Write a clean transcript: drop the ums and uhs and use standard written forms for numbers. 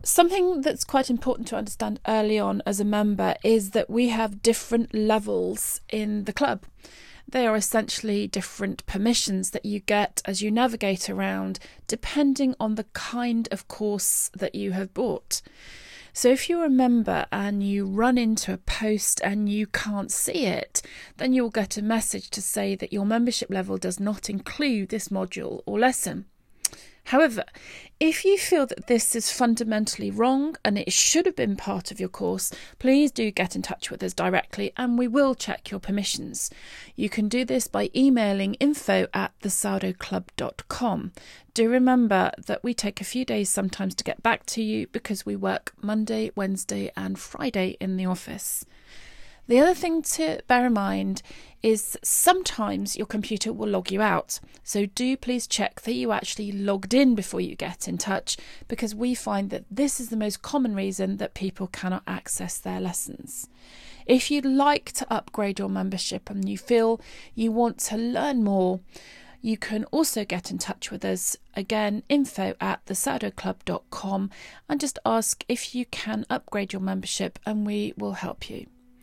Something that's quite important to understand early on as a member is that we have different levels in the club. They are essentially different permissions that you get as you navigate around, depending on the kind of course that you have bought. So if you're a member and you run into a post and you can't see it, then you'll get a message to say that your membership level does not include this module or lesson. However, if you feel that this is fundamentally wrong and it should have been part of your course, please do get in touch with us directly and we will check your permissions. You can do this by emailing info@thesourdoughclub.com. Do remember that we take a few days sometimes to get back to you because we work Monday, Wednesday and Friday in the office. The other thing to bear in mind is sometimes your computer will log you out. So do please check that you actually logged in before you get in touch, because we find that this is the most common reason that people cannot access their lessons. If you'd like to upgrade your membership and you feel you want to learn more, you can also get in touch with us, again, info@thesourdoughclub.com, and just ask if you can upgrade your membership and we will help you.